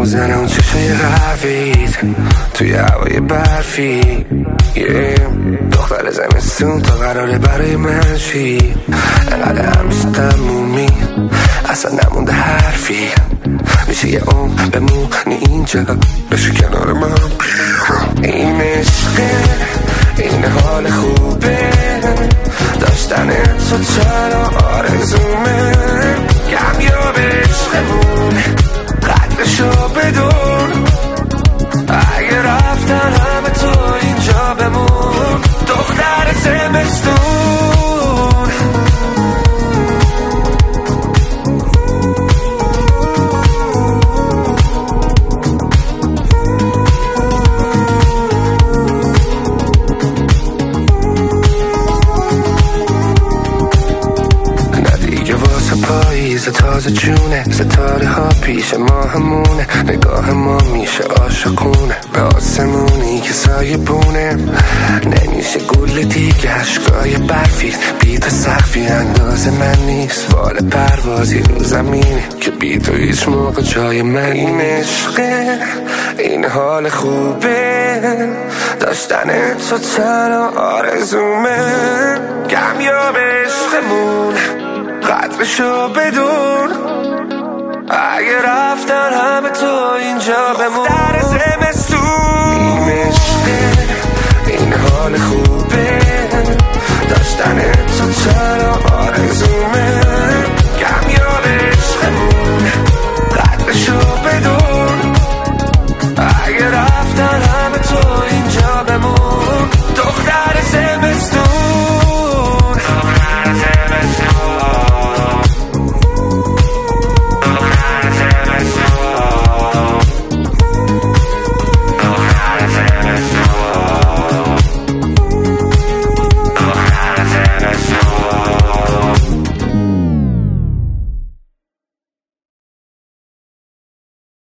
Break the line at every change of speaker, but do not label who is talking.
میزنه اون چشای قهوه‌ایت توی هوای برفی. دختر زمستون تا قراره برای من چی؟ انقدر همیشه تمومی اصلا نمونده حرفی. میشه یه عمر بمونی اینجا بشه کنار من بیا. این عشقه، این حال خوبه، داشتن تو چرا آرزومه. کمیاب عشقمون قدرشو بدون، اگه رفتن همه تو اینجا بمون. دختر زمستون پاییز تازه جونه، ستاره ها پیش ما همونه، نگاه ما میشه عاشقونه به آسمونی که سایه بونه. نمیشه گل دیگه عشقای برفی، بی تو سقفی انداز من نیست. بال پروازی رو زمینه که بی تو هیچ موقع جای من. این عشقه، این حال خوبه، داشتن تو تنها آرزومه. کمیاب عشقمون قدرشو بدون، اگه رفتن همه تو اینجا بمون. در زمستون این عشقه، این حال خوبه، داشتن تو چرا آرزو